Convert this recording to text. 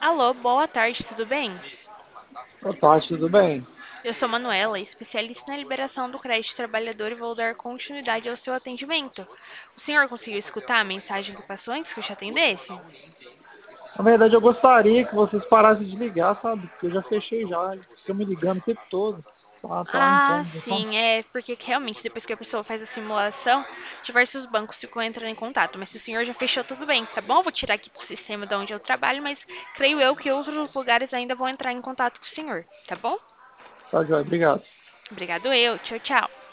Alô, boa tarde, tudo bem? Boa tarde, tudo bem? Eu sou Manuela, especialista na liberação do crédito trabalhador e vou dar continuidade ao seu atendimento. O senhor conseguiu escutar a mensagem que passou antes que eu te atendesse? Na verdade, eu gostaria que vocês parassem de ligar, sabe? Porque eu já fechei já, fica me ligando o tempo todo. Tá um Ah, incômodo, sabe? sim, é porque realmente depois que a pessoa faz a simulação, diversos bancos ficam entrando em contato. Mas se o senhor já fechou, tudo bem, tá bom? Vou tirar aqui do sistema de onde eu trabalho, mas creio eu que outros lugares ainda vão entrar em contato com o senhor, tá bom? Tá, joia, obrigado. Obrigado eu, tchau, tchau.